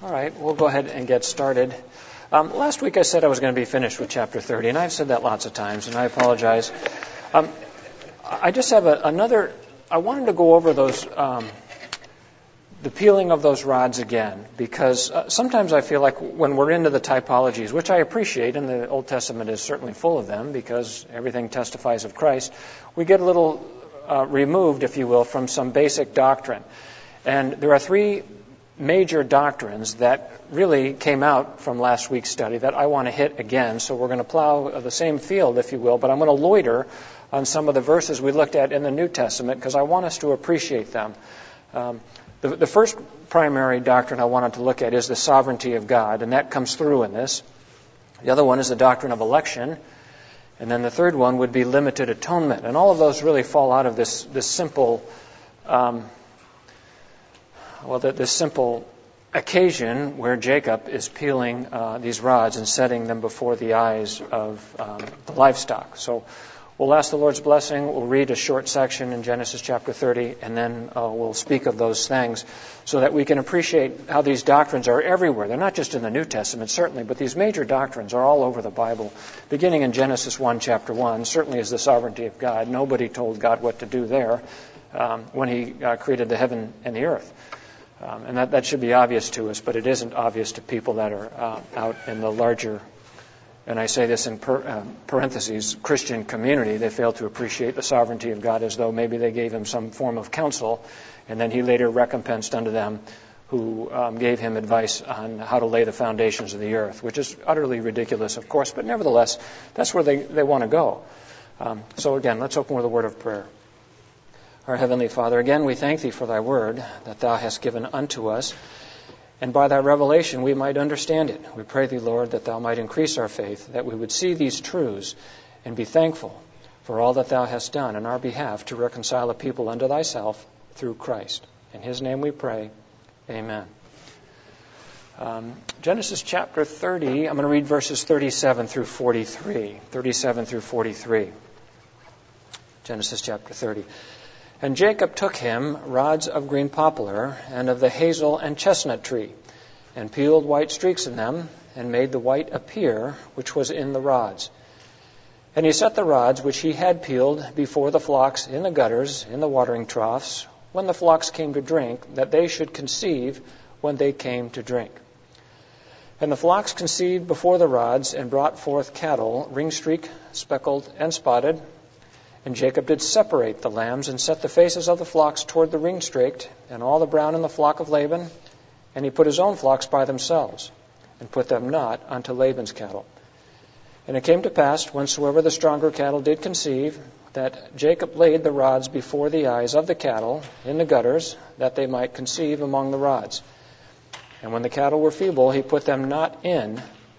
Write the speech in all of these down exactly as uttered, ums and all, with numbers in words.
All right, we'll go ahead and get started. Um, last week I said I was going to be finished with chapter thirty, and I've said that lots of times, and I apologize. Um, I just have a, another, I wanted to go over those, um, the peeling of those rods again, because uh, sometimes I feel like when we're into the typologies, which I appreciate, and the Old Testament is certainly full of them, because everything testifies of Christ, we get a little uh, removed, if you will, from some basic doctrine. And there are three major doctrines that really came out from last week's study that I want to hit again. So we're going to plow the same field, if you will, but I'm going to loiter on some of the verses we looked at in the New Testament because I want us to appreciate them. Um, the, the first primary doctrine I wanted to look at is the sovereignty of God, and that comes through in this. The other one is the doctrine of election, and then the third one would be limited atonement. And all of those really fall out of this, this simple um, Well, this simple occasion where Jacob is peeling uh, these rods and setting them before the eyes of um, the livestock. So we'll ask the Lord's blessing. We'll read a short section in Genesis chapter thirty, and then uh, we'll speak of those things so that we can appreciate how these doctrines are everywhere. They're not just in the New Testament, certainly, but these major doctrines are all over the Bible. Beginning in Genesis one, chapter one, certainly is the sovereignty of God. Nobody told God what to do there um, when he uh, created the heaven and the earth. Um, and that, that should be obvious to us, but it isn't obvious to people that are uh, out in the larger, and I say this in per, uh, parentheses, Christian community. They fail to appreciate the sovereignty of God as though maybe they gave him some form of counsel, and then he later recompensed unto them who um, gave him advice on how to lay the foundations of the earth, which is utterly ridiculous, of course, but nevertheless, that's where they, they want to go. Um, so again, let's open with a word of prayer. Our Heavenly Father, again we thank Thee for Thy word that Thou hast given unto us, and by Thy revelation we might understand it. We pray Thee, Lord, that Thou might increase our faith, that we would see these truths and be thankful for all that Thou hast done in our behalf to reconcile a people unto Thyself through Christ. In His name we pray. Amen. Um, Genesis chapter thirty, I'm going to read verses thirty-seven through forty-three. thirty-seven through forty-three. Genesis chapter thirty. And Jacob took him rods of green poplar and of the hazel and chestnut tree, and peeled white streaks in them, and made the white appear which was in the rods. And he set the rods which he had peeled before the flocks in the gutters, in the watering troughs, when the flocks came to drink, that they should conceive when they came to drink. And the flocks conceived before the rods, and brought forth cattle, ring-streaked, speckled, and spotted. And Jacob did separate the lambs, and set the faces of the flocks toward the ring-streaked, and all the brown in the flock of Laban. And he put his own flocks by themselves, and put them not unto Laban's cattle. And it came to pass, whensoever the stronger cattle did conceive, that Jacob laid the rods before the eyes of the cattle in the gutters, that they might conceive among the rods. And when the cattle were feeble, he put them not in.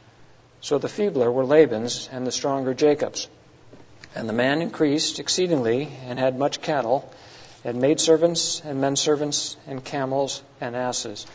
So the feebler were Laban's, and the stronger Jacob's. And the man increased exceedingly, and had much cattle, and maidservants, and menservants, and camels, and asses.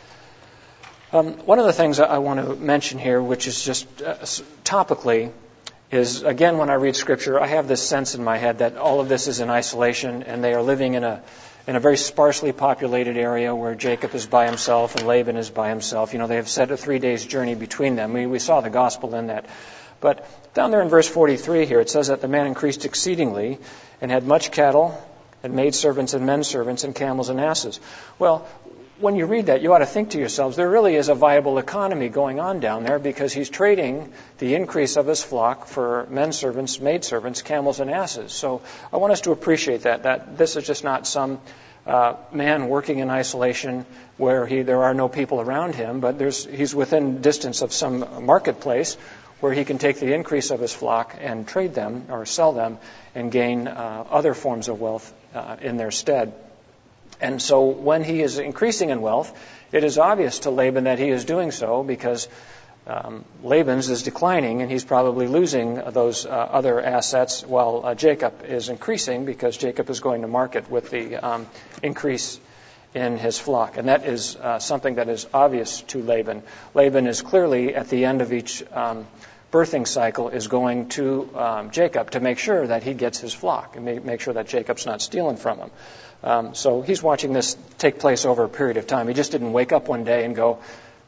Um, one of the things I want to mention here, which is just uh, topically, is, again, when I read Scripture, I have this sense in my head that all of this is in isolation, and they are living in a in a very sparsely populated area where Jacob is by himself and Laban is by himself. You know, they have set a three days journey between them. We, we saw the gospel in that. But down there in verse forty-three here, it says that the man increased exceedingly and had much cattle and maidservants and menservants and camels and asses. Well, when you read that, you ought to think to yourselves, there really is a viable economy going on down there because he's trading the increase of his flock for menservants, maidservants, camels, and asses. So I want us to appreciate that, that this is just not some uh, man working in isolation where he there are no people around him, but there's he's within distance of some marketplace where he can take the increase of his flock and trade them or sell them and gain uh, other forms of wealth uh, in their stead. And so when he is increasing in wealth, it is obvious to Laban that he is doing so because um, Laban's is declining and he's probably losing those uh, other assets while uh, Jacob is increasing because Jacob is going to market with the um, increase in his flock. And that is uh, something that is obvious to Laban. Laban is clearly at the end of each um, birthing cycle is going to um, Jacob to make sure that he gets his flock and make, make sure that Jacob's not stealing from him. Um, so he's watching this take place over a period of time. He just didn't wake up one day and go,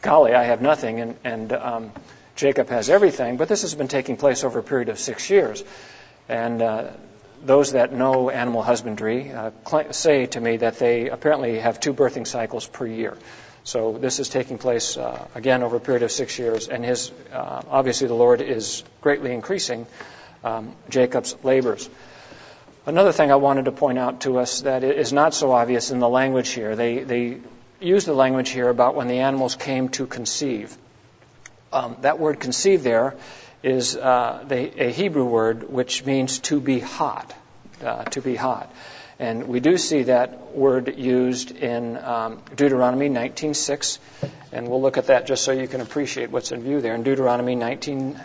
golly, I have nothing, and, and um, Jacob has everything. But this has been taking place over a period of six years. And uh, those that know animal husbandry uh, cl- say to me that they apparently have two birthing cycles per year. So this is taking place, uh, again, over a period of six years. And his, uh, obviously the Lord is greatly increasing um, Jacob's labors. Another thing I wanted to point out to us that is not so obvious in the language here. They, they use the language here about when the animals came to conceive. Um, that word conceive there is uh, the, a Hebrew word which means to be hot, uh, to be hot. And we do see that word used in um, Deuteronomy nineteen six, and we'll look at that just so you can appreciate what's in view there. In Deuteronomy nineteen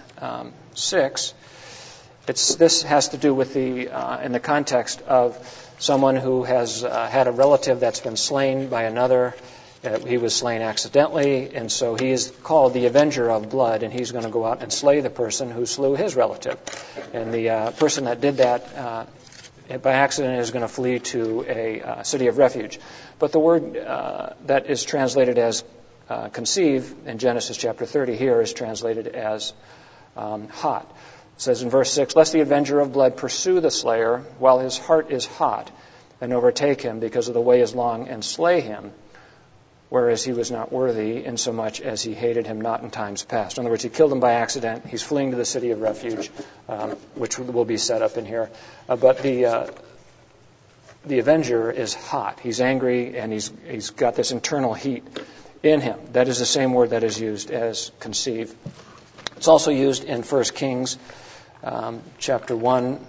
six, it's, this has to do with the, uh, in the context of someone who has uh, had a relative that's been slain by another. Uh, he was slain accidentally, and so he is called the avenger of blood, and he's going to go out and slay the person who slew his relative. And the uh, person that did that uh, by accident is going to flee to a uh, city of refuge. But the word uh, that is translated as uh, conceive in Genesis chapter thirty here is translated as um, hot. It says in verse six, lest the avenger of blood pursue the slayer while his heart is hot and overtake him because of the way is long and slay him, whereas he was not worthy insomuch as he hated him not in times past. In other words, he killed him by accident. He's fleeing to the city of refuge, um, which will be set up in here. Uh, but the uh, the avenger is hot. He's angry, and he's he's got this internal heat in him. That is the same word that is used as conceive. It's also used in First Kings um, chapter one,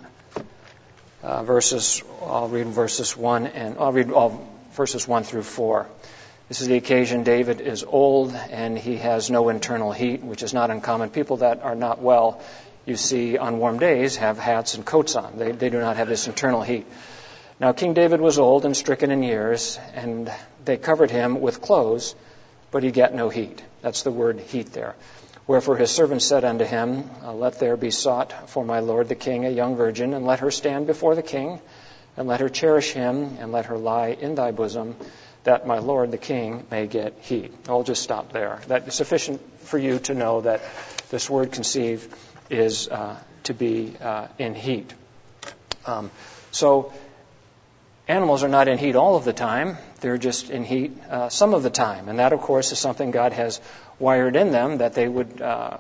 uh, verses. I'll read verses one and I'll read all verses one through four. This is the occasion David is old and he has no internal heat, which is not uncommon. People that are not well, you see on warm days, have hats and coats on. They, they do not have this internal heat. Now King David was old and stricken in years, and they covered him with clothes, but he got no heat. That's the word heat there. Wherefore his servant said unto him, let there be sought for my lord the king a young virgin, and let her stand before the king, and let her cherish him, and let her lie in thy bosom, that my lord the king may get heat. I'll just stop there. That is sufficient for you to know that this word conceive is uh, to be uh, in heat. Um, so animals are not in heat all of the time. They're just in heat uh, some of the time. And that, of course, is something God has wired in them, that they would uh,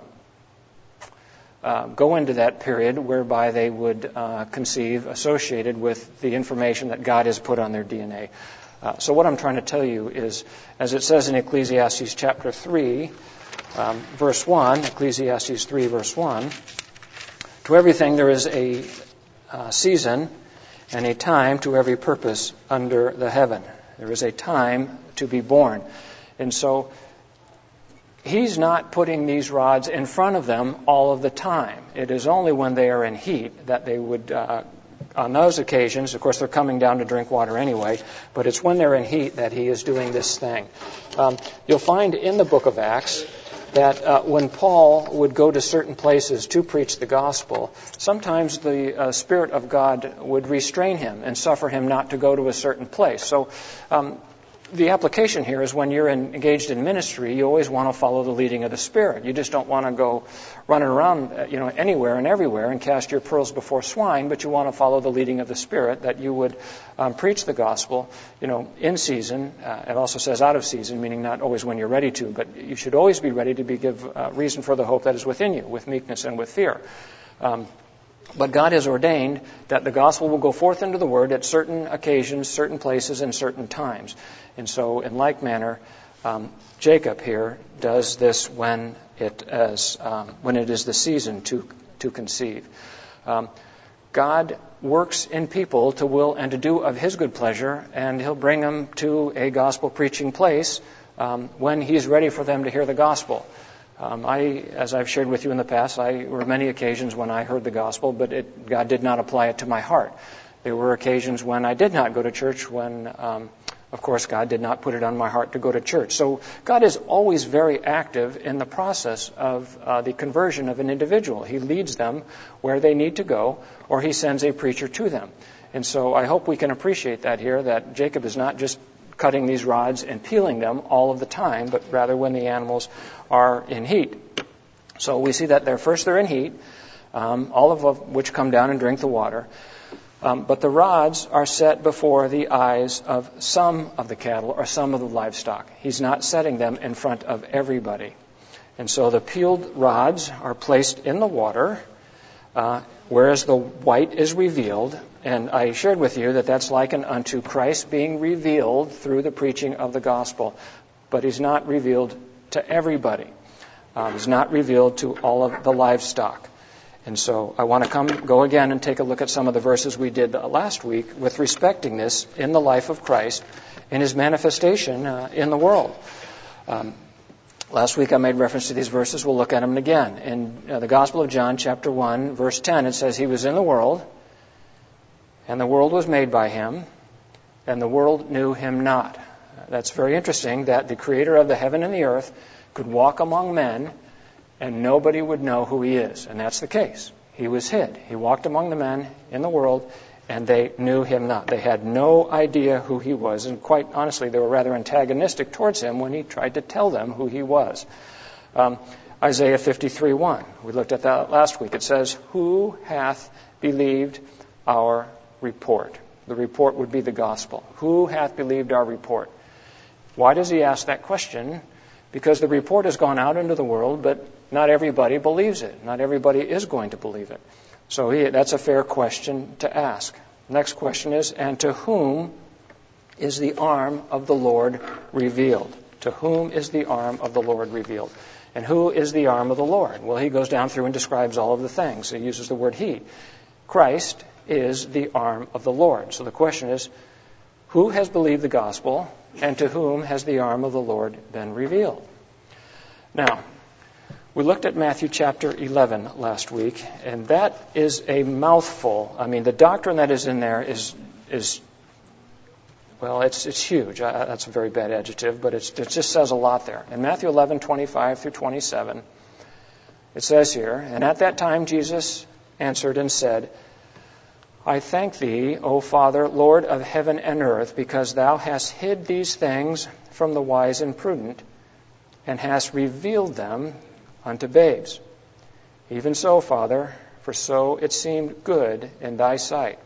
uh, go into that period whereby they would uh, conceive associated with the information that God has put on their D N A. Uh, so what I'm trying to tell you is, as it says in Ecclesiastes chapter three, um, verse one, Ecclesiastes three, verse one, to everything there is a uh, season and a time to every purpose under the heaven. There is a time to be born. And so he's not putting these rods in front of them all of the time. It is only when they are in heat that they would uh, on those occasions, of course, they're coming down to drink water anyway, but it's when they're in heat that he is doing this thing. Um, you'll find in the book of Acts that uh, when Paul would go to certain places to preach the gospel, sometimes the uh, Spirit of God would restrain him and suffer him not to go to a certain place. So um, the application here is when you're in, engaged in ministry, you always want to follow the leading of the Spirit. You just don't want to go running around, uh, you know, anywhere and everywhere and cast your pearls before swine, but you want to follow the leading of the Spirit, that you would um, preach the gospel, you know, in season. Uh, it also says out of season, meaning not always when you're ready to, but you should always be ready to be give uh, reason for the hope that is within you, with meekness and with fear. Um, But God has ordained that the gospel will go forth into the word at certain occasions, certain places, and certain times. And so, in like manner, um, Jacob here does this when it is um, when it is the season to to conceive. Um, God works in people to will and to do of His good pleasure, and He'll bring them to a gospel preaching place um, when He's ready for them to hear the gospel. Um, I, as I've shared with you in the past, I there were many occasions when I heard the gospel, but it, God did not apply it to my heart. There were occasions when I did not go to church, when, um, of course, God did not put it on my heart to go to church. So God is always very active in the process of uh, the conversion of an individual. He leads them where they need to go, or He sends a preacher to them. And so I hope we can appreciate that here, that Jacob is not just cutting these rods and peeling them all of the time, but rather when the animals are in heat. So we see that they're first they're in heat, um, all of which come down and drink the water. Um, but the rods are set before the eyes of some of the cattle or some of the livestock. He's not setting them in front of everybody. And so the peeled rods are placed in the water, uh, whereas the white is revealed. And I shared with you that that's likened unto Christ being revealed through the preaching of the gospel. But he's not revealed to everybody. Um, he's not revealed to all of the livestock. And so I want to come, go again and take a look at some of the verses we did last week with respecting this in the life of Christ and his manifestation uh, in the world. Um, last week I made reference to these verses. We'll look at them again. In uh, the Gospel of John, chapter one, verse ten, it says, "He was in the world, and the world was made by him, and the world knew him not." That's very interesting that the creator of the heaven and the earth could walk among men and nobody would know who he is. And that's the case. He was hid. He walked among the men in the world, and they knew him not. They had no idea who he was. And quite honestly, they were rather antagonistic towards him when he tried to tell them who he was. Um, Isaiah fifty-three one. We looked at that last week. It says, "Who hath believed our report?" The report would be the gospel. Who hath believed our report? Why does he ask that question? Because the report has gone out into the world, but not everybody believes it. Not everybody is going to believe it. So he, that's a fair question to ask. Next question is, and to whom is the arm of the Lord revealed? To whom is the arm of the Lord revealed? And who is the arm of the Lord? Well, he goes down through and describes all of the things. He uses the word he. Christ is the arm of the Lord. So the question is, who has believed the gospel, and to whom has the arm of the Lord been revealed? Now, we looked at Matthew chapter eleven last week, and that is a mouthful. I mean, the doctrine that is in there is, is well, it's it's huge. I, that's a very bad adjective, but it's, it just says a lot there. In Matthew eleven, twenty-five through twenty-seven, it says here, "And at that time Jesus answered and said, I thank thee, O Father, Lord of heaven and earth, because thou hast hid these things from the wise and prudent, and hast revealed them unto babes. Even so, Father, for so it seemed good in thy sight.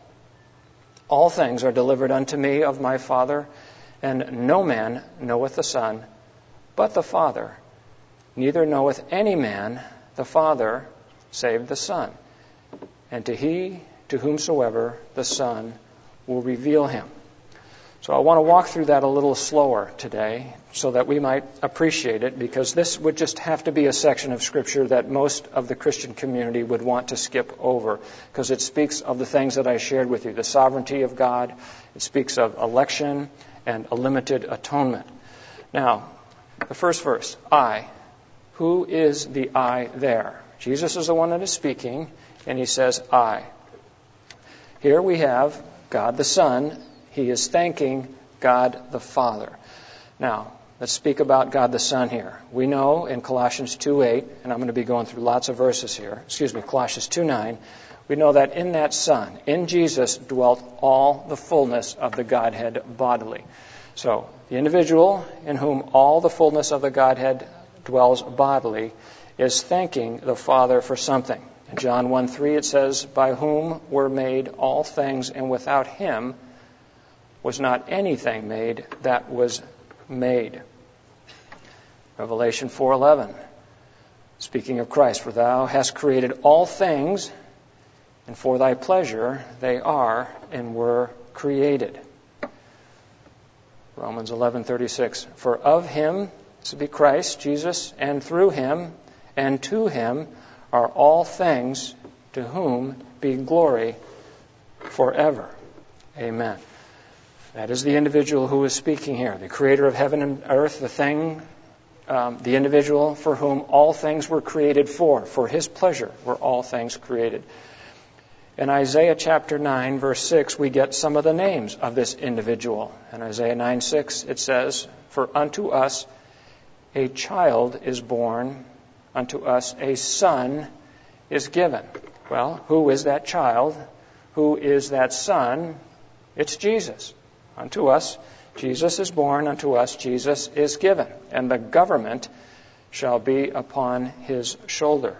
All things are delivered unto me of my Father, and no man knoweth the Son, but the Father. Neither knoweth any man the Father, save the Son. And to he to whomsoever the Son will reveal him." So I want to walk through that a little slower today so that we might appreciate it, because this would just have to be a section of Scripture that most of the Christian community would want to skip over, because it speaks of the things that I shared with you, the sovereignty of God. It speaks of election and a limited atonement. Now, the first verse, I. Who is the I there? Jesus is the one that is speaking, and he says, I. Here we have God the Son. He is thanking God the Father. Now, let's speak about God the Son here. We know in Colossians two eight, and I'm going to be going through lots of verses here, excuse me, Colossians two nine, we know that in that Son, in Jesus, dwelt all the fullness of the Godhead bodily. So, the individual in whom all the fullness of the Godhead dwells bodily is thanking the Father for something. In John one three it says, by whom were made all things, and without him was not anything made that was made. Revelation four eleven, speaking of Christ, for thou hast created all things, and for thy pleasure they are and were created. Romans eleven thirty-six, for of him, this would be Christ, Jesus, and through him and to him are all things, to whom be glory forever. Amen. That is the individual who is speaking here, the creator of heaven and earth, the thing, um, the individual for whom all things were created for. For his pleasure were all things created. In Isaiah chapter nine, verse six, we get some of the names of this individual. In Isaiah nine six, it says, for unto us a child is born, unto us a son is given. Well, who is that child? Who is that son? It's Jesus. Unto us Jesus is born unto us, Jesus is given, and the government shall be upon his shoulder.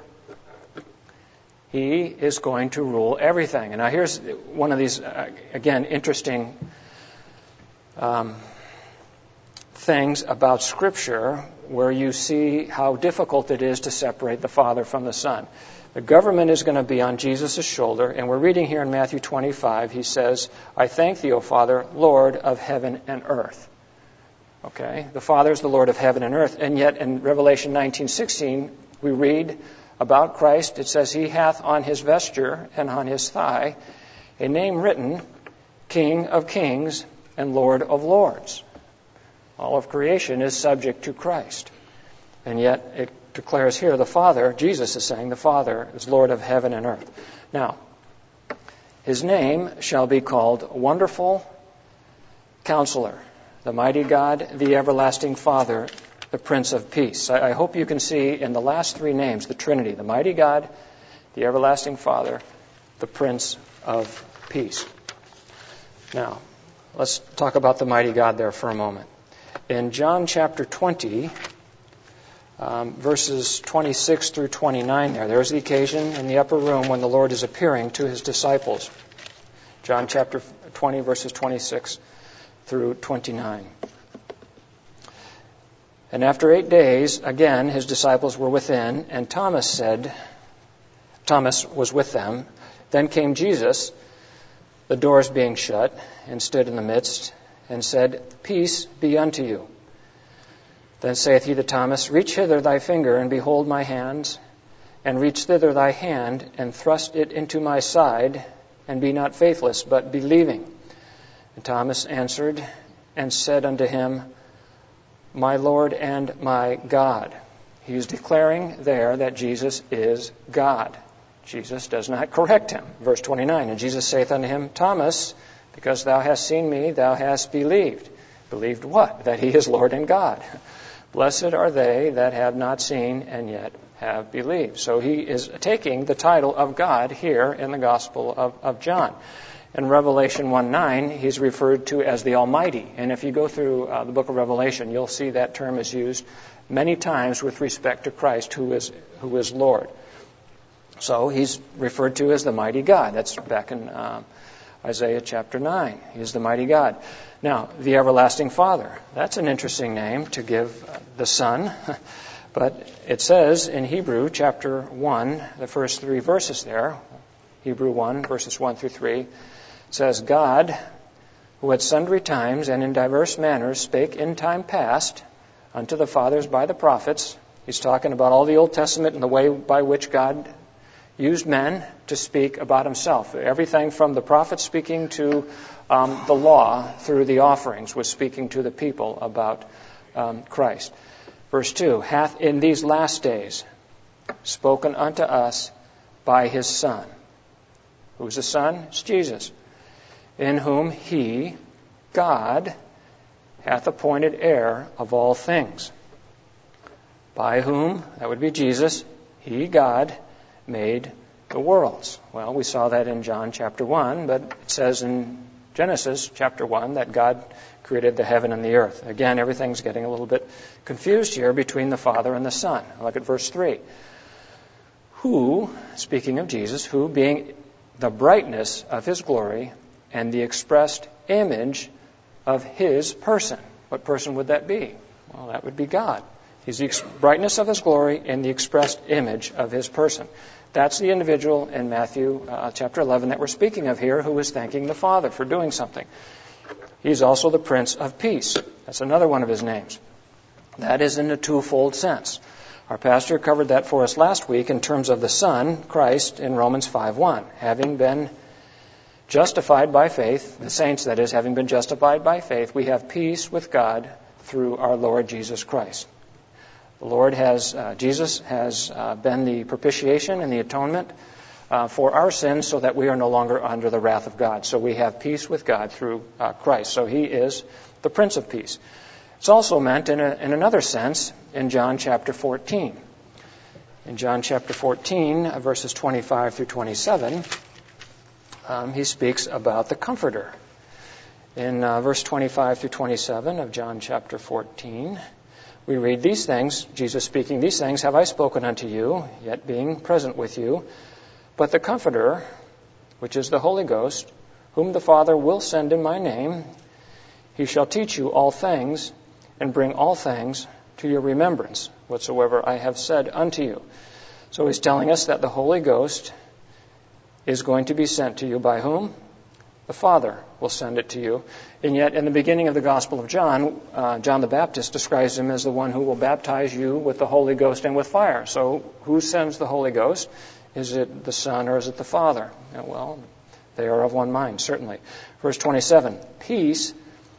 He is going to rule everything. And now here's one of these, uh, again, interesting um, things about Scripture where you see how difficult it is to separate the Father from the Son. The government is going to be on Jesus' shoulder, and we're reading here in Matthew twenty-five, he says, I thank thee, O Father, Lord of heaven and earth. Okay, the Father is the Lord of heaven and earth, and yet in Revelation nineteen sixteen, we read about Christ, it says, he hath on his vesture and on his thigh a name written, King of kings and Lord of lords. All of creation is subject to Christ. And yet it declares here the Father, Jesus is saying the Father is Lord of heaven and earth. Now, his name shall be called Wonderful Counselor, the Mighty God, the Everlasting Father, the Prince of Peace. I, I hope you can see in the last three names the Trinity, the Mighty God, the Everlasting Father, the Prince of Peace. Now, let's talk about the Mighty God there for a moment. In John chapter twenty, um, verses twenty-six through twenty-nine there, there's the occasion in the upper room when the Lord is appearing to his disciples. John chapter twenty, verses twenty-six through twenty-nine. And after eight days, again, his disciples were within, and Thomas said, Thomas was with them. Then came Jesus, the doors being shut, and stood in the midst, and said, Peace be unto you. Then saith he to Thomas, Reach hither thy finger, and behold my hands, and reach thither thy hand, and thrust it into my side, and be not faithless, but believing. And Thomas answered and said unto him, My Lord and my God. He is declaring there that Jesus is God. Jesus does not correct him. Verse twenty-nine, And Jesus saith unto him, Thomas, because thou hast seen me, thou hast believed. Believed what? That he is Lord and God. Blessed are they that have not seen and yet have believed. So he is taking the title of God here in the Gospel of, of John. In Revelation one nine, he's referred to as the Almighty. And if you go through uh, the book of Revelation, you'll see that term is used many times with respect to Christ, who is who is Lord. So he's referred to as the Mighty God. That's back in uh, Isaiah chapter nine. He is the Mighty God. Now, the Everlasting Father. That's an interesting name to give the Son. But it says in Hebrew chapter one, the first three verses there, Hebrew one, verses one through three, it says, God, who at sundry times and in diverse manners spake in time past unto the fathers by the prophets. He's talking about all the Old Testament and the way by which God used men to speak about himself. Everything from the prophets speaking to um, the law through the offerings was speaking to the people about um, Christ. Verse two, hath in these last days spoken unto us by his Son. Who's the Son? It's Jesus. In whom he, God, hath appointed heir of all things. By whom, that would be Jesus, he, God, made the worlds. Well, we saw that in John chapter one, but it says in Genesis chapter one that God created the heaven and the earth. Again, everything's getting a little bit confused here between the Father and the Son. Look at verse three. Who, speaking of Jesus, who being the brightness of his glory and the expressed image of his person. What person would that be? Well, that would be God. He's the ex- brightness of his glory and the expressed image of his person. That's the individual in Matthew uh, chapter eleven that we're speaking of here who is thanking the Father for doing something. He's also the Prince of Peace. That's another one of his names. That is in a twofold sense. Our pastor covered that for us last week in terms of the Son, Christ, in Romans five one. Having been justified by faith, the saints, that is, having been justified by faith, we have peace with God through our Lord Jesus Christ. The Lord has, uh, Jesus has uh, been the propitiation and the atonement uh, for our sins so that we are no longer under the wrath of God. So we have peace with God through uh, Christ. So he is the Prince of Peace. It's also meant in, a, in another sense in John chapter fourteen. In John chapter fourteen, verses twenty-five through twenty-seven, um, he speaks about the Comforter. In uh, verse twenty-five through twenty-seven of John chapter fourteen, we read, "These things," Jesus speaking, "these things have I spoken unto you, yet being present with you. But the Comforter, which is the Holy Ghost, whom the Father will send in my name, he shall teach you all things, and bring all things to your remembrance, whatsoever I have said unto you." So he's telling us that the Holy Ghost is going to be sent to you by whom? The Father will send it to you. And yet, in the beginning of the Gospel of John, uh, John the Baptist describes him as the one who will baptize you with the Holy Ghost and with fire. So, who sends the Holy Ghost? Is it the Son or is it the Father? Well, they are of one mind, certainly. Verse twenty-seven, "Peace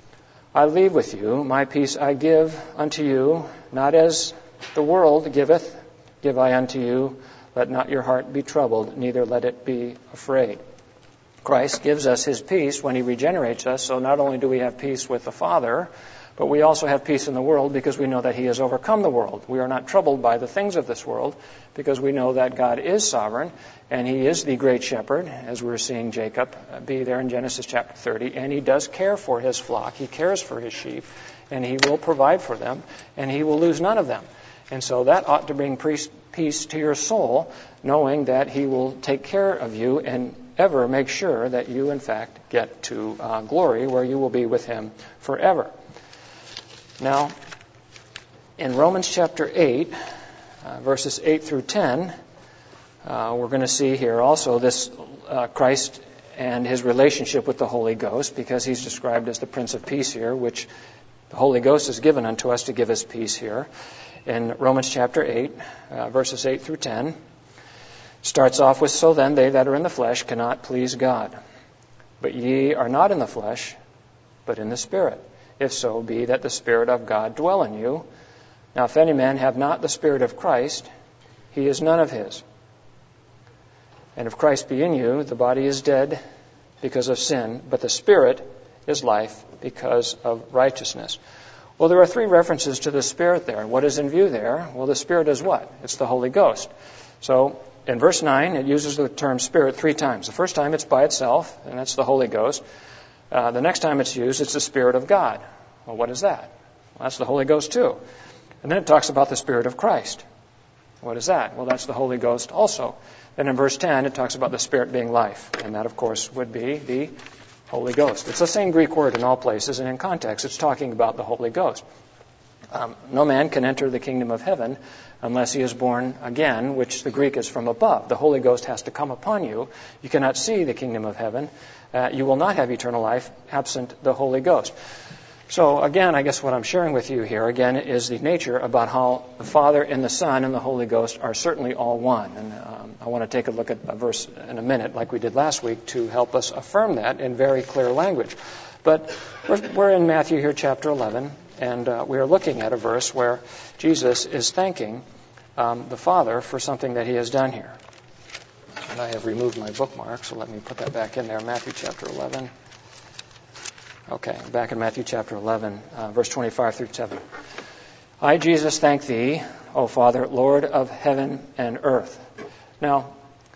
I leave with you, my peace I give unto you, not as the world giveth, give I unto you. Let not your heart be troubled, neither let it be afraid." Christ gives us his peace when he regenerates us, so not only do we have peace with the Father, but we also have peace in the world because we know that he has overcome the world. We are not troubled by the things of this world because we know that God is sovereign and he is the great shepherd, as we were seeing Jacob be there in Genesis chapter thirty, and he does care for his flock. He cares for his sheep, and he will provide for them, and he will lose none of them. And so that ought to bring peace to your soul, knowing that he will take care of you and ever make sure that you, in fact, get to uh, glory where you will be with him forever. Now, in Romans chapter eight, uh, verses eight through ten, uh, we're going to see here also this uh, Christ and his relationship with the Holy Ghost, because he's described as the Prince of Peace here, which the Holy Ghost is given unto us to give us peace here. In Romans chapter eight, uh, verses eight through ten, starts off with, "So then they that are in the flesh cannot please God. But ye are not in the flesh, but in the Spirit, if so be that the Spirit of God dwell in you. Now if any man have not the Spirit of Christ, he is none of his. And if Christ be in you, the body is dead because of sin, but the Spirit is life because of righteousness." Well, there are three references to the Spirit there. What is in view there? Well, the Spirit is what? It's the Holy Ghost. So, in verse nine, it uses the term Spirit three times. The first time it's by itself, and that's the Holy Ghost. Uh, the next time it's used, it's the Spirit of God. Well, what is that? Well, that's the Holy Ghost too. And then it talks about the Spirit of Christ. What is that? Well, that's the Holy Ghost also. Then in verse ten, it talks about the Spirit being life. And that, of course, would be the Holy Ghost. It's the same Greek word in all places, and in context, it's talking about the Holy Ghost. Um, no man can enter the kingdom of heaven unless he is born again, which the Greek is from above. The Holy Ghost has to come upon you. You cannot see the kingdom of heaven. Uh, you will not have eternal life absent the Holy Ghost. So again, I guess what I'm sharing with you here, again, is the nature about how the Father and the Son and the Holy Ghost are certainly all one. And um, I want to take a look at a verse in a minute, like we did last week, to help us affirm that in very clear language. But we're, we're in Matthew here, chapter eleven, and uh, we are looking at a verse where Jesus is thanking um, the Father for something that he has done here. And I have removed my bookmark, so let me put that back in there, Matthew chapter eleven. Okay, back in Matthew chapter eleven, uh, verse twenty-five through seven. "I, Jesus, thank thee, O Father, Lord of heaven and earth." Now,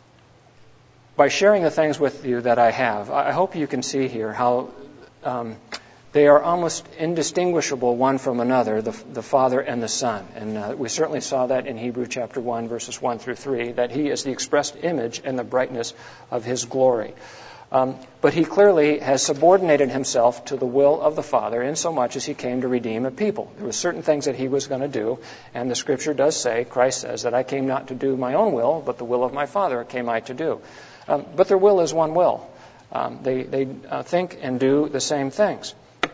by sharing the things with you that I have, I hope you can see here how um, they are almost indistinguishable one from another, the, the Father and the Son. And uh, we certainly saw that in Hebrews chapter one, verses one through three, that he is the expressed image and the brightness of his glory. Um, but he clearly has subordinated himself to the will of the Father insomuch as he came to redeem a people. There were certain things that he was going to do, and the Scripture does say, Christ says, that I came not to do my own will, but the will of my Father came I to do. Um, but their will is one will. Um, they they uh, think and do the same things.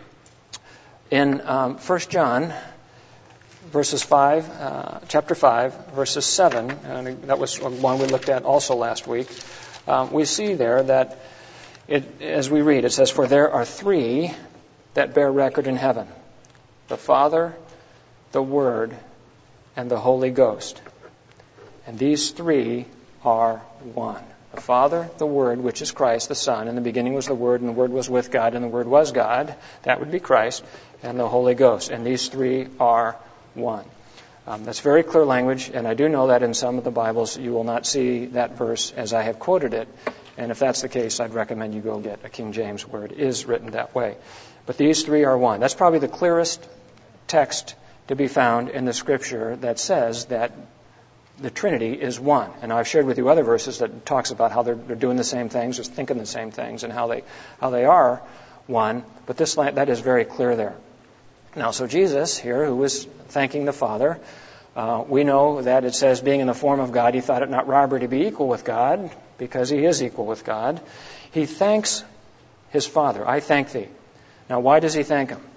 In um, First John, verses five, uh, chapter five, verses seven, and that was one we looked at also last week, um, we see there that It, as we read, it says, "For there are three that bear record in heaven, the Father, the Word, and the Holy Ghost. And these three are one." The Father, the Word, which is Christ, the Son. In the beginning was the Word, and the Word was with God, and the Word was God. That would be Christ, and the Holy Ghost. And these three are one. Um, that's very clear language, and I do know that in some of the Bibles you will not see that verse as I have quoted it And if that's the case, I'd recommend you go get a King James where it is written that way. But these three are one. That's probably the clearest text to be found in the Scripture that says that the Trinity is one. And I've shared with you other verses that talks about how they're, they're doing the same things, just thinking the same things, and how they how they are one. But this that is very clear there. Now, so Jesus here, who was thanking the Father, uh, we know that it says, being in the form of God, he thought it not robbery to be equal with God, because he is equal with God. He thanks his Father. I thank thee. Now, why does he thank him?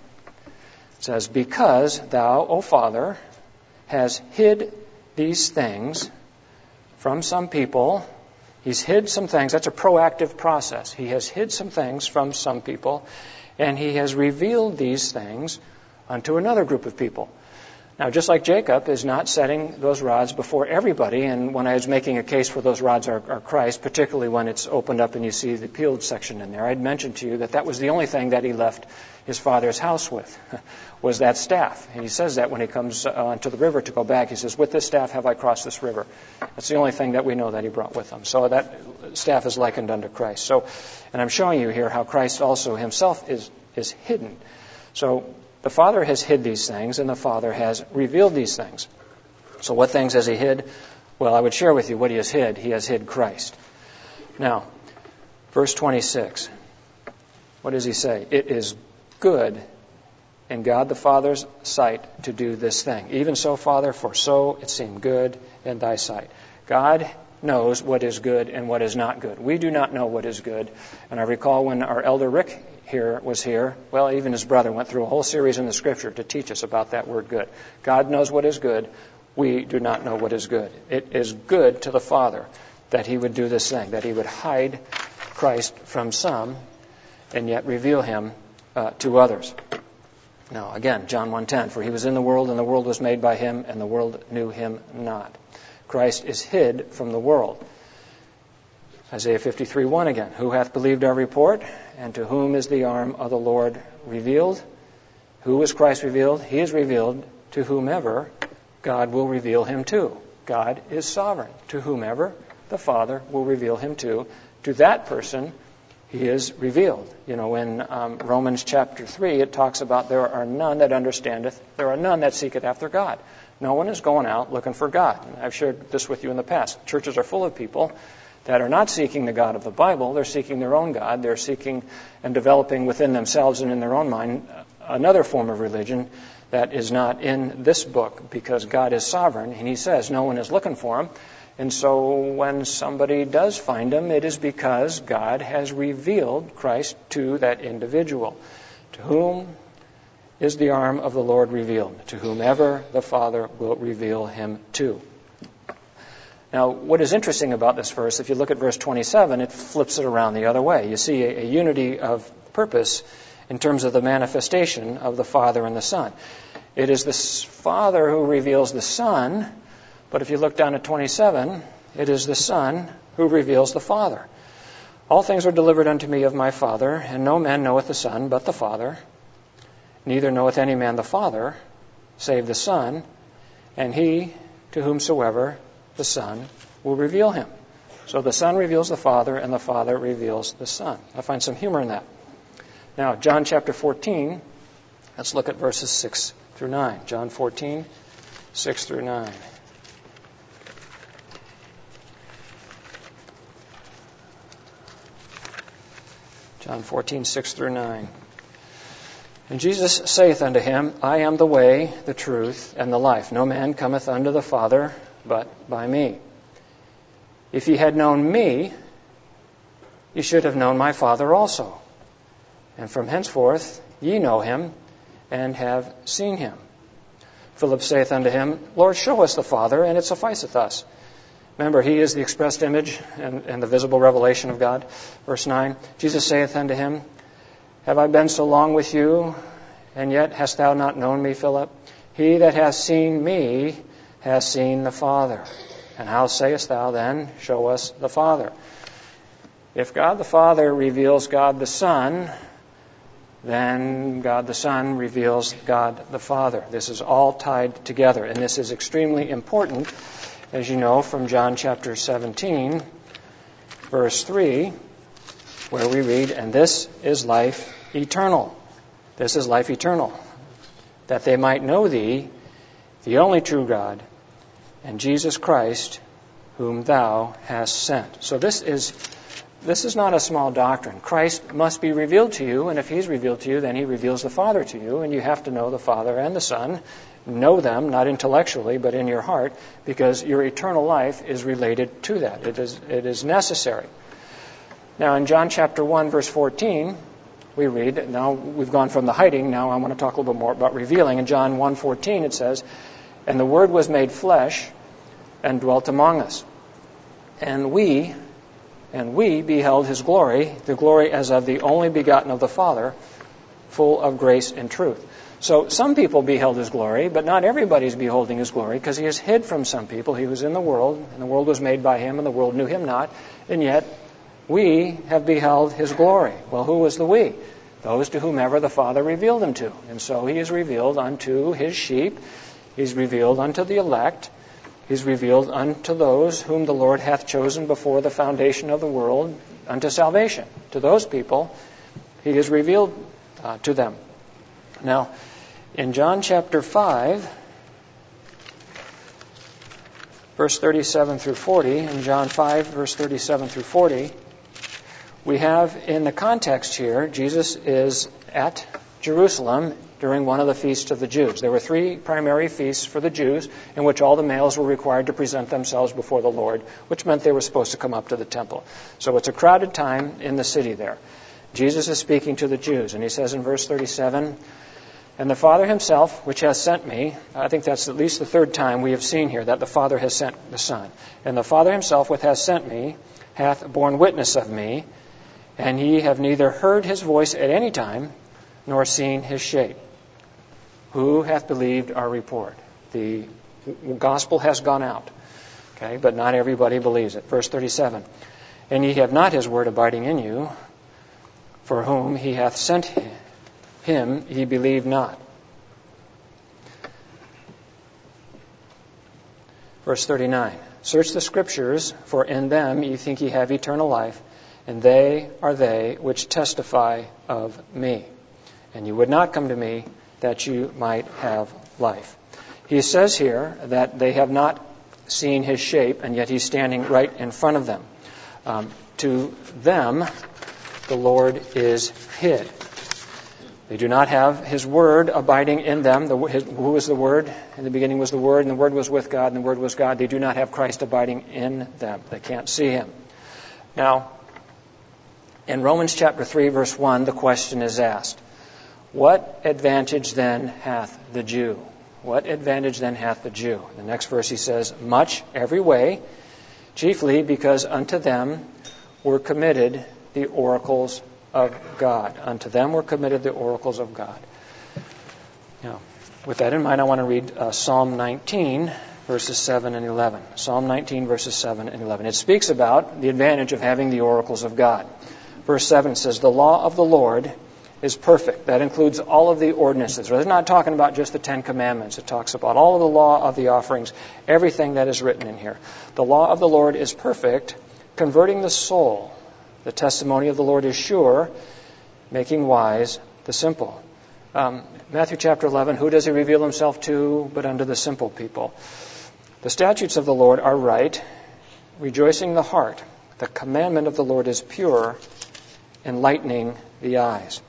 It says, because thou, O Father, has hid these things from some people. He's hid some things. That's a proactive process. He has hid some things from some people, and he has revealed these things unto another group of people. Now, just like Jacob is not setting those rods before everybody, and when I was making a case for those rods are, are Christ, particularly when it's opened up and you see the peeled section in there, I'd mentioned to you that that was the only thing that he left his father's house with, was that staff. And he says that when he comes uh, to the river to go back. He says, with this staff have I crossed this river. That's the only thing that we know that he brought with him. So that staff is likened unto Christ. So, and I'm showing you here how Christ also himself is, is hidden. So the Father has hid these things, and the Father has revealed these things. So what things has he hid? Well, I would share with you what he has hid. He has hid Christ. Now, verse twenty-six. What does he say? It is good in God the Father's sight to do this thing. Even so, Father, for so it seemed good in thy sight. God knows what is good and what is not good. We do not know what is good. And I recall when our elder Rick here was here, well, even his brother went through a whole series in the Scripture to teach us about that word good. God knows what is good. We do not know what is good. It is good to the Father that he would do this thing, that he would hide Christ from some and yet reveal him uh, to others. Now, again, John one ten, for he was in the world, and the world was made by him, and the world knew him not. Christ is hid from the world. Isaiah fifty-three one again, who hath believed our report, and to whom is the arm of the Lord revealed? Who is Christ revealed? He is revealed to whomever God will reveal him to. God is sovereign. To whomever the Father will reveal him to, to that person he is revealed. You know, in um, Romans chapter three, it talks about there are none that understandeth, there are none that seeketh after God. No one is going out looking for God. And I've shared this with you in the past. Churches are full of people that are not seeking the God of the Bible. They're seeking their own God. They're seeking and developing within themselves and in their own mind another form of religion that is not in this book, because God is sovereign, and he says no one is looking for him. And so when somebody does find him, it is because God has revealed Christ to that individual. To whom is the arm of the Lord revealed? To whomever the Father will reveal him to. Now, what is interesting about this verse, if you look at verse twenty-seven, it flips it around the other way. You see a, a unity of purpose in terms of the manifestation of the Father and the Son. It is the Father who reveals the Son, but if you look down at twenty-seven, it is the Son who reveals the Father. All things are delivered unto me of my Father, and no man knoweth the Son but the Father. Neither knoweth any man the Father, save the Son, and he to whomsoever the Son will reveal him. So the Son reveals the Father, and the Father reveals the Son. I find some humor in that. Now, John chapter fourteen, let's look at verses six through nine. John fourteen, six through nine. John fourteen, six through nine. And Jesus saith unto him, I am the way, the truth, and the life. No man cometh unto the Father but by me. If ye had known me, ye should have known my Father also. And from henceforth ye know him, and have seen him. Philip saith unto him, Lord, show us the Father, and it sufficeth us. Remember, he is the expressed image and, and the visible revelation of God. Verse nine, Jesus saith unto him, Have I been so long with you, and yet hast thou not known me, Philip? He that hath seen me hath seen the Father. And how sayest thou then, show us the Father? If God the Father reveals God the Son, then God the Son reveals God the Father. This is all tied together, and this is extremely important, as you know, from John chapter seventeen, verse three, where we read, "And this is life eternal." This is life eternal, that they might know thee, the only true God, and Jesus Christ, whom thou hast sent. So this is this is not a small doctrine. Christ must be revealed to you, and if he's revealed to you, then he reveals the Father to you, and you have to know the Father and the Son. Know them, not intellectually, but in your heart, because your eternal life is related to that. It is it is necessary. Now, in John chapter one, verse fourteen, we read, now we've gone from the hiding, now I want to talk a little bit more about revealing. In John one fourteen it says, "And the Word was made flesh and dwelt among us. And we, and we beheld his glory, the glory as of the only begotten of the Father, full of grace and truth." So some people beheld his glory, but not everybody's beholding his glory, because he is hid from some people. He was in the world, and the world was made by him, and the world knew him not. And yet we have beheld his glory. Well, who was the we? Those to whomever the Father revealed him to. And so he is revealed unto his sheep. He's revealed unto the elect. He's revealed unto those whom the Lord hath chosen before the foundation of the world unto salvation. To those people, he is revealed uh, to them. Now, in John chapter five, verse thirty-seven through forty, in John five, verse thirty-seven through forty, we have in the context here, Jesus is at Jerusalem during one of the feasts of the Jews. There were three primary feasts for the Jews in which all the males were required to present themselves before the Lord, which meant they were supposed to come up to the temple. So it's a crowded time in the city there. Jesus is speaking to the Jews, and he says in verse thirty-seven, "And the Father himself, which has sent me," I think that's at least the third time we have seen here that the Father has sent the Son. "And the Father himself, which has sent me, hath borne witness of me, and ye have neither heard his voice at any time, nor seen his shape. Who hath believed our report?" The gospel has gone out, okay, but not everybody believes it. Verse thirty-seven, "And ye have not his word abiding in you, for whom he hath sent him, ye believe not." Verse thirty-nine, "Search the Scriptures, for in them ye think ye have eternal life, and they are they which testify of me. And you would not come to me that you might have life." He says here that they have not seen his shape, and yet he's standing right in front of them. Um, to them, the Lord is hid. They do not have his word abiding in them. The, his, who was the Word? In the beginning was the Word, and the Word was with God, and the Word was God. They do not have Christ abiding in them. They can't see him. Now, in Romans chapter three, verse one, the question is asked, "What advantage then hath the Jew?" What advantage then hath the Jew? The next verse he says, "Much every way, chiefly because unto them were committed the oracles of God." Unto them were committed the oracles of God. Now, with that in mind, I want to read uh, Psalm nineteen, verses seven and eleven. Psalm nineteen, verses seven and eleven. It speaks about the advantage of having the oracles of God. Verse seven says, "The law of the Lord is perfect." That includes all of the ordinances. It's not talking about just the Ten Commandments. It talks about all of the law of the offerings, everything that is written in here. "The law of the Lord is perfect, converting the soul. The testimony of the Lord is sure, making wise the simple." Um, Matthew chapter eleven, who does he reveal himself to but unto the simple people? "The statutes of the Lord are right, rejoicing the heart. The commandment of the Lord is pure, enlightening the eyes."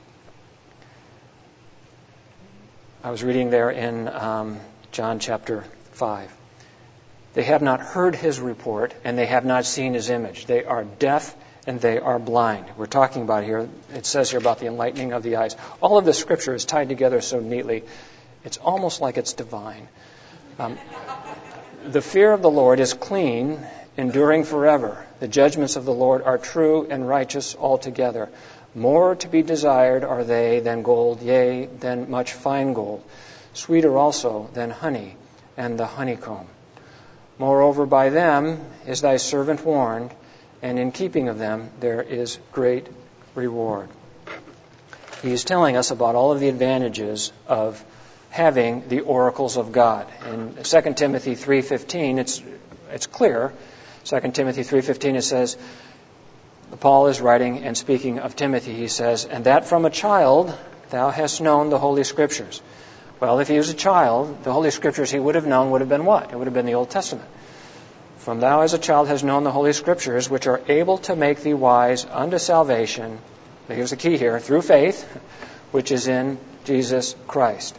I was reading there in um, John chapter five. "They have not heard his report, and they have not seen his image. They are deaf and they are blind." We're talking about here, it says here about the enlightening of the eyes. All of the Scripture is tied together so neatly, it's almost like it's divine. Um, "The fear of the Lord is clean, enduring forever. The judgments of the Lord are true and righteous altogether. More to be desired are they than gold, yea, than much fine gold. Sweeter also than honey and the honeycomb. Moreover, by them is thy servant warned, and in keeping of them there is great reward." He's telling us about all of the advantages of having the oracles of God. In Second Timothy three fifteen, it's it's clear. Second Timothy three fifteen, it says, Paul is writing and speaking of Timothy. He says, and that from a child thou hast known the Holy Scriptures. Well, if he was a child, the Holy Scriptures he would have known would have been what? It would have been the Old Testament. From thou as a child hast known the Holy Scriptures, which are able to make thee wise unto salvation. Here's the key here, through faith, which is in Jesus Christ.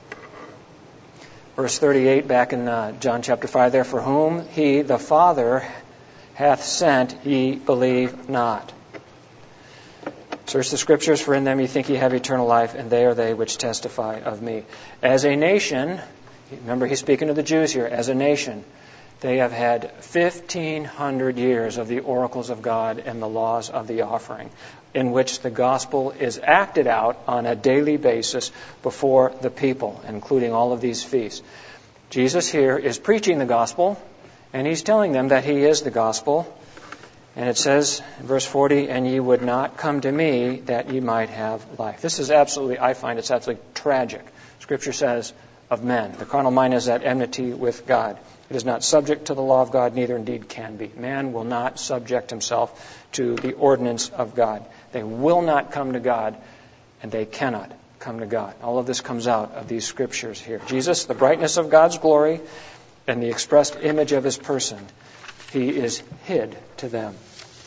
Verse thirty-eight, back in uh, John chapter five there, for whom he, the Father, hath sent, ye believe not. Search the Scriptures, for in them ye think ye have eternal life, and they are they which testify of me. As a nation, remember he's speaking to the Jews here, as a nation, they have had fifteen hundred years of the oracles of God and the laws of the offering, in which the gospel is acted out on a daily basis before the people, including all of these feasts. Jesus here is preaching the gospel, and he's telling them that he is the gospel. And it says in verse forty, and ye would not come to me that ye might have life. This is absolutely, I find it's absolutely tragic. Scripture says of men, the carnal mind is at enmity with God. It is not subject to the law of God, neither indeed can be. Man will not subject himself to the ordinance of God. They will not come to God, and they cannot come to God. All of this comes out of these Scriptures here. Jesus, the brightness of God's glory and the expressed image of his person, he is hid to them.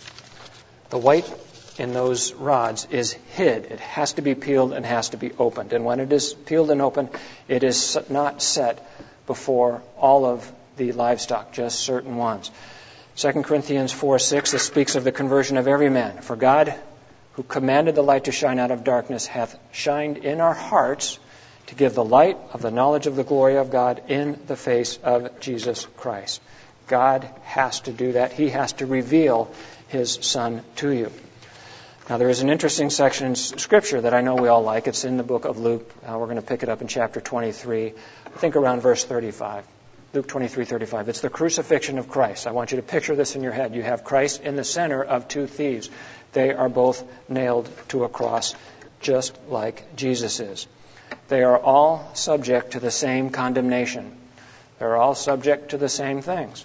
The white in those rods is hid. It has to be peeled and has to be opened. And when it is peeled and opened, it is not set before all of the livestock, just certain ones. Second Corinthians four six, this speaks of the conversion of every man. For God, who commanded the light to shine out of darkness, hath shined in our hearts to give the light of the knowledge of the glory of God in the face of Jesus Christ. God has to do that. He has to reveal his Son to you. Now, there is an interesting section in Scripture that I know we all like. It's in the book of Luke. Uh, we're going to pick it up in chapter twenty-three, I think around verse thirty-five. Luke twenty-three thirty-five. It's the crucifixion of Christ. I want you to picture this in your head. You have Christ in the center of two thieves. They are both nailed to a cross, just like Jesus is. They are all subject to the same condemnation. They're all subject to the same things.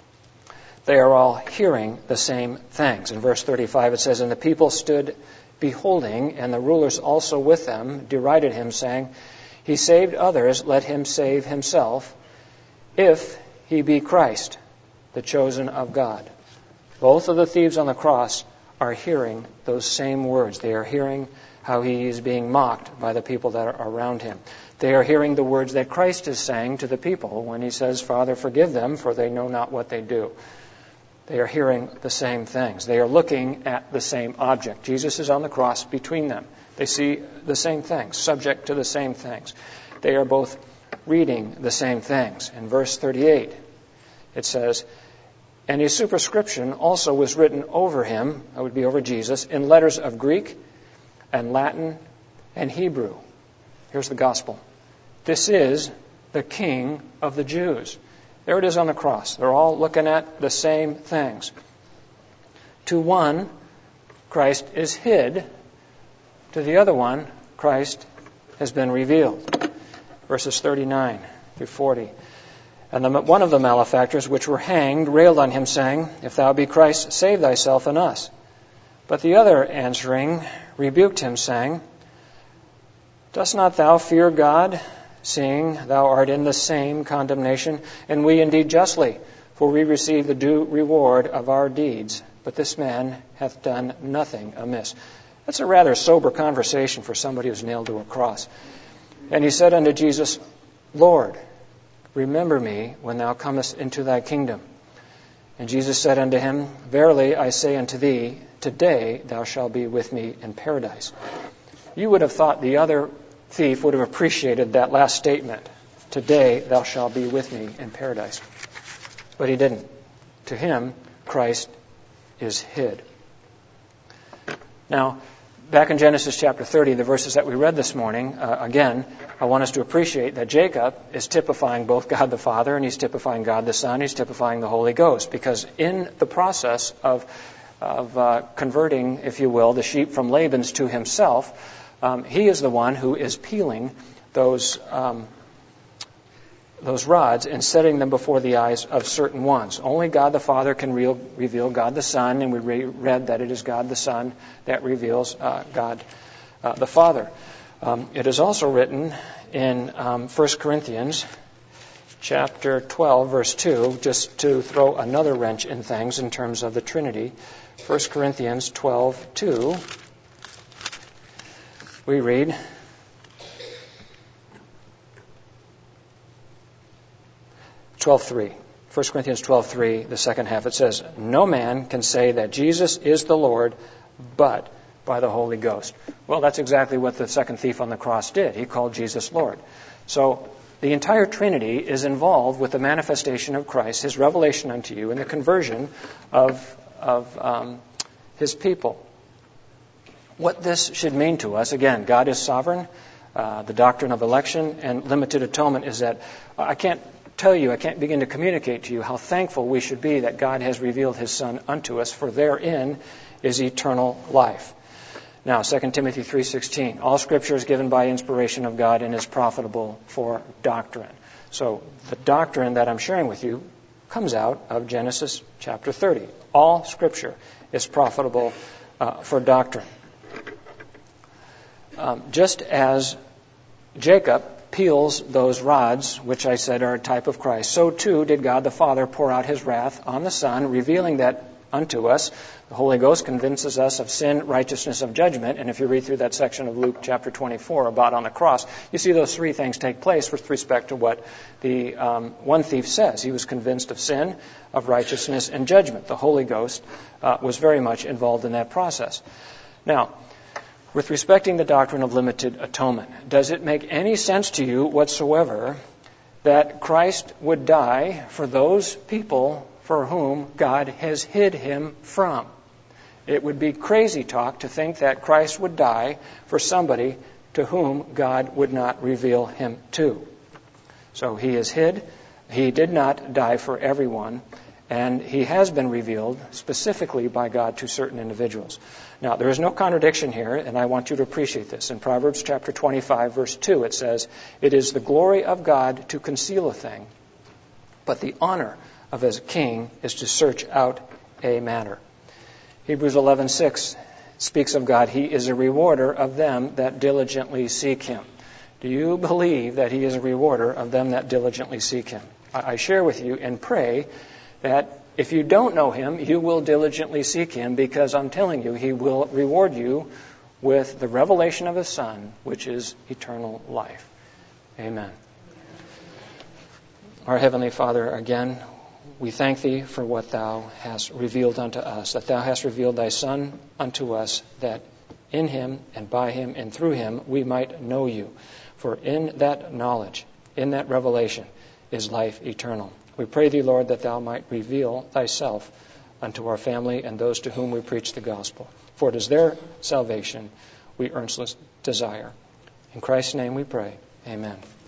They are all hearing the same things. In verse thirty-five it says, and the people stood beholding, and the rulers also with them derided him, saying, he saved others, let him save himself, if he be Christ, the chosen of God. Both of the thieves on the cross are hearing those same words. They are hearing how he is being mocked by the people that are around him. They are hearing the words that Christ is saying to the people when he says, Father, forgive them, for they know not what they do. They are hearing the same things. They are looking at the same object. Jesus is on the cross between them. They see the same things, subject to the same things. They are both reading the same things. In verse thirty-eight, it says, and his superscription also was written over him, that would be over Jesus, in letters of Greek and Latin and Hebrew. Here's the gospel. This is the King of the Jews. There it is on the cross. They're all looking at the same things. To one, Christ is hid. To the other one, Christ has been revealed. Verses thirty-nine through forty. And the, one of the malefactors which were hanged railed on him, saying, if thou be Christ, save thyself and us. But the other answering rebuked him, saying, dost not thou fear God, seeing thou art in the same condemnation? And we indeed justly, for we receive the due reward of our deeds. But this man hath done nothing amiss. That's a rather sober conversation for somebody who's nailed to a cross. And he said unto Jesus, Lord, remember me when thou comest into thy kingdom. And Jesus said unto him, verily I say unto thee, today thou shalt be with me in paradise. You would have thought the other thief would have appreciated that last statement. Today thou shalt be with me in paradise. But he didn't. To him, Christ is hid. Now, back in Genesis chapter thirty, the verses that we read this morning, uh, again, I want us to appreciate that Jacob is typifying both God the Father and he's typifying God the Son, he's typifying the Holy Ghost. Because in the process of, of uh, converting, if you will, the sheep from Laban's to himself, Um, he is the one who is peeling those um, those rods and setting them before the eyes of certain ones. Only God the Father can re- reveal God the Son, and we re- read that it is God the Son that reveals uh, God uh, the Father. Um, it is also written in um, First Corinthians chapter twelve, verse two, just to throw another wrench in things in terms of the Trinity. First Corinthians twelve, two, we read, twelve three. First Corinthians twelve three, the second half, it says, "No man can say that Jesus is the Lord but by the Holy Ghost." Well, that's exactly what the second thief on the cross did. He called Jesus Lord. So the entire Trinity is involved with the manifestation of Christ, His revelation unto you, and the conversion of, of um, His people. What this should mean to us, again, God is sovereign. Uh, the doctrine of election and limited atonement is that I can't tell you, I can't begin to communicate to you how thankful we should be that God has revealed His Son unto us, for therein is eternal life. Now, Second Timothy three sixteen, all Scripture is given by inspiration of God and is profitable for doctrine. So the doctrine that I'm sharing with you comes out of Genesis chapter thirty. All Scripture is profitable uh, for doctrine. Um, just as Jacob peels those rods, which I said are a type of Christ, so too did God the Father pour out His wrath on the Son, revealing that unto us. The Holy Ghost convinces us of sin, righteousness, of judgment. And if you read through that section of Luke chapter twenty-four about on the cross, you see those three things take place with respect to what the um, one thief says. He was convinced of sin, of righteousness, and judgment. The Holy Ghost uh, was very much involved in that process. Now, with respecting the doctrine of limited atonement, does it make any sense to you whatsoever that Christ would die for those people for whom God has hid Him from? It would be crazy talk to think that Christ would die for somebody to whom God would not reveal Him to. So He is hid. He did not die for everyone, and He has been revealed specifically by God to certain individuals. Now, there is no contradiction here, and I want you to appreciate this. In Proverbs chapter twenty-five, verse two, it says, "It is the glory of God to conceal a thing, but the honor of a king is to search out a matter." Hebrews eleven six speaks of God. He is a rewarder of them that diligently seek Him. Do you believe that He is a rewarder of them that diligently seek Him? I share with you and pray that if you don't know Him, you will diligently seek Him, because I'm telling you, He will reward you with the revelation of His Son, which is eternal life. Amen. Our Heavenly Father, again, we thank Thee for what Thou hast revealed unto us, that Thou hast revealed Thy Son unto us, that in Him and by Him and through Him we might know You. For in that knowledge, in that revelation, is life eternal. We pray Thee, Lord, that Thou might reveal Thyself unto our family and those to whom we preach the gospel. For it is their salvation we earnestly desire. In Christ's name we pray. Amen.